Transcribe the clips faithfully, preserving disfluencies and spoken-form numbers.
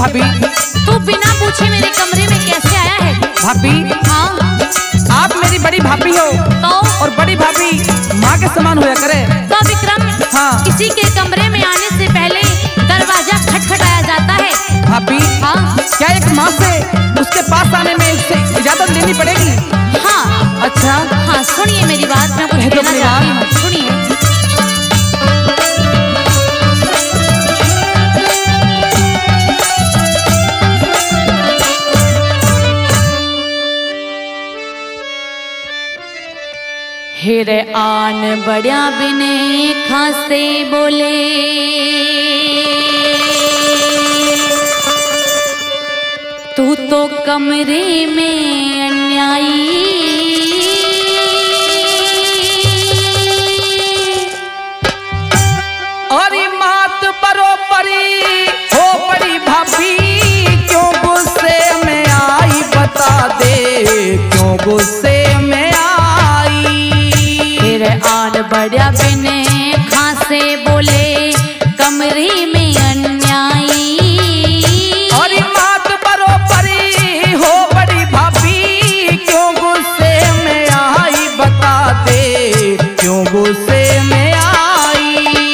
भाभी। तू बिना पूछे मेरे कमरे में कैसे आया है? भाभी हाँ आप मेरी बड़ी भाभी हो तो और बड़ी भाभी माँ के समान होया करे। तो विक्रम, हाँ। किसी के कमरे में आने से पहले दरवाजा खटखटाया जाता है। भाभी हाँ क्या एक माँ से उसके पास आने में उससे इजाजत लेनी पड़ेगी? हाँ अच्छा हाँ, सुनिए मेरी बात, मैं कुछ कह दो कहना अपनी चाहती बात। हूँ, सुनिए। हेरे आन बड़िया बिने खासे बोले, तू तो कमरे में अन्यायी, और मात बरोबरी हो बड़ी भाभी, क्यों गुस्से में आई बता दे, क्यों गुस्से में आई। फिर आन बढ़िया बिने खासे बोले, कमरे में अन्यायी, और मात बरोबरी हो बड़ी भाभी, क्यों गुस्से में आई बता दे, क्यों गुस्से में आई।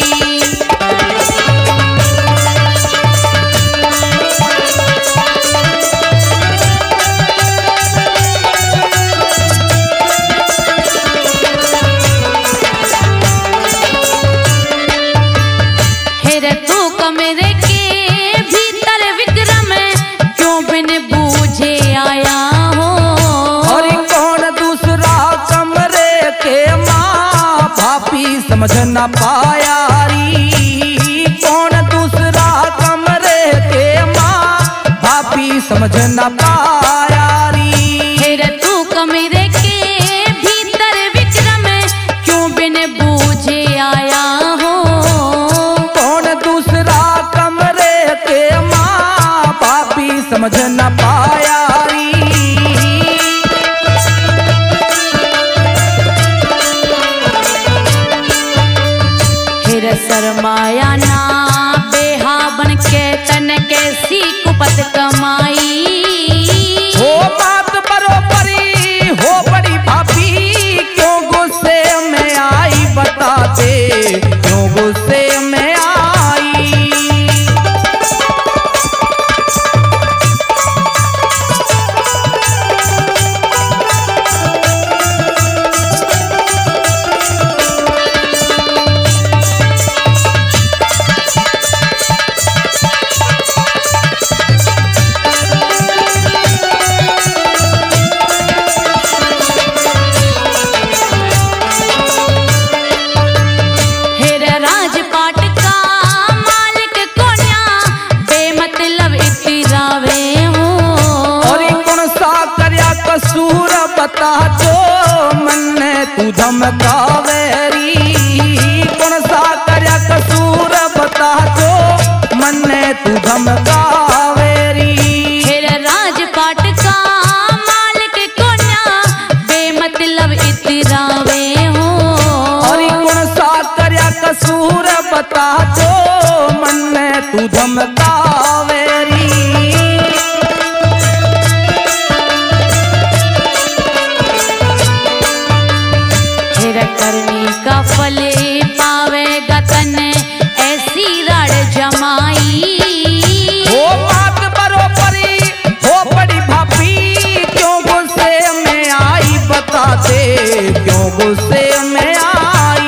हेरे तू कमरे के भीतर विक्रम, क्यों बिन बूझे आया हो। और कौन दूसरा कमरे के माँ भाभी समझ न पाया री, कौन दूसरा कमरे के माँ भाभी समझ न पाया री। हेरे तू कमरे के भीतर विक्रम, क्यों बिन बूझे आया हो। कौन दूसरा कमरे के माँ भाभी समझ न पाया री। हेरे शरमाया ना बेहा बन के तन कैसी कुपत कमाई, हो बात बरोबरी हो बड़ी भाभी, क्यों गुस्से में आई बता दे, क्यों गुस्से में आई। हेरे राजपाट का मालिक कोन्या, बेमतलब इतरावे हो। और कौन सा करया कसूर बता जो मन तू धमकावेरी, कौन सा करया कसूर बता जो मन तू धमकावेरी। हेरे राजपाट का मालिक कोन्या, बेमतलब इतरावे हो। और कौन सा करया कसूर बता जो मन तू धमकावेरी। हेरे करनी का फले पावेगा तन, ऐसी राड़ जमाई। हो बात बरोबरी हो बड़ी भाभी, क्यों गुस्से में आई बता दे, क्यों गुस्से में आई।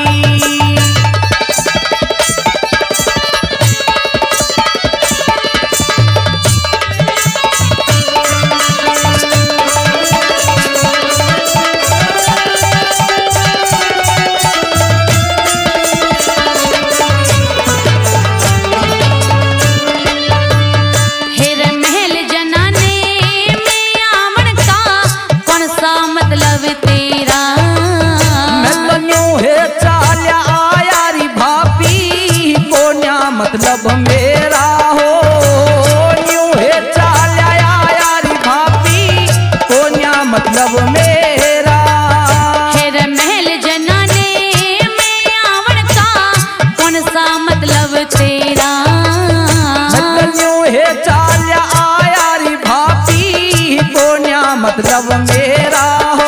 मतलब मेरा हो।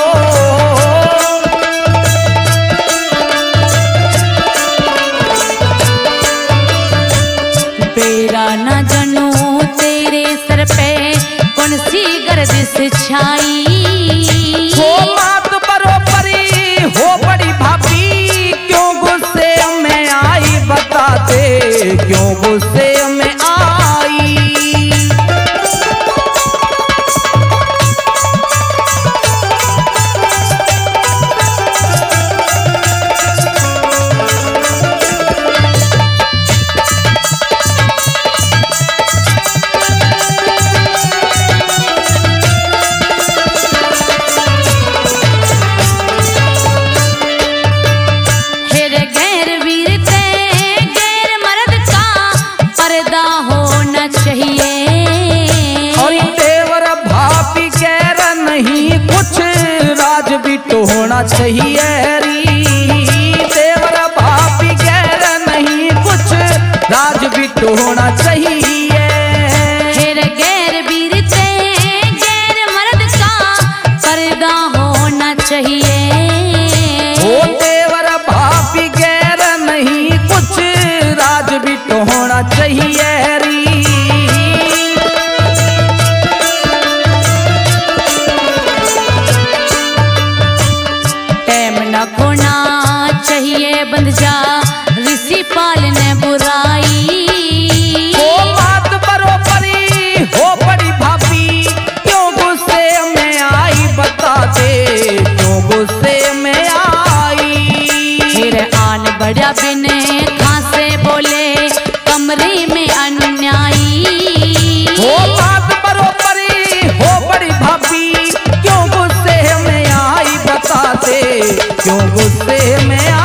बेरा न जनू तेरे सर पे कौन सी गर्दिश छाई। हो बात बरोबरी हो बड़ी भाभी, क्यों गुस्से में आई बता दे, क्यों गुस्से में आई। तो होना चाहिए री, देवर भाभी गैर नहीं कुछ राज भी तो होना चाहिए। फिर गैर वीर ते गैर मर्द का पर्दा होना चाहिए। ओ देवर भाभी गैर नहीं कुछ राज भी तो होना चाहिए री। खोना चाहिए बंद जा ऋषि पालने बुराई। हो बात बरोबरी हो बड़ी भाभी, क्यों गुस्से में आई बता दे, क्यों गुस्से में आई। फिर आन बढ़ा बिने खासे बोले कमरे में अन्यायी। हो बात बरोबरी हो बड़ी भाभी, क्यों गुस्से में आई बता दे, क्यों गुस्से में